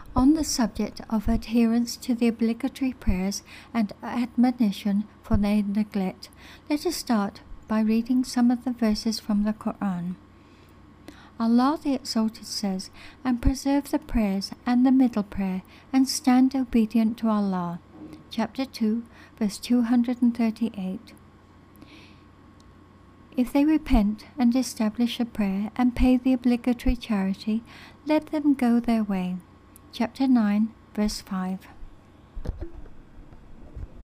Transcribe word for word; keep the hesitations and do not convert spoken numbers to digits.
On the subject of adherence to the obligatory prayers and admonition for their neglect, let us start by reading some of the verses from the Quran. Allah the Exalted says, "And preserve the prayers and the middle prayer, and stand obedient to Allah." Chapter two, verse two hundred thirty-eight. If they repent and establish a prayer and pay the obligatory charity, let them go their way. Chapter nine, verse five.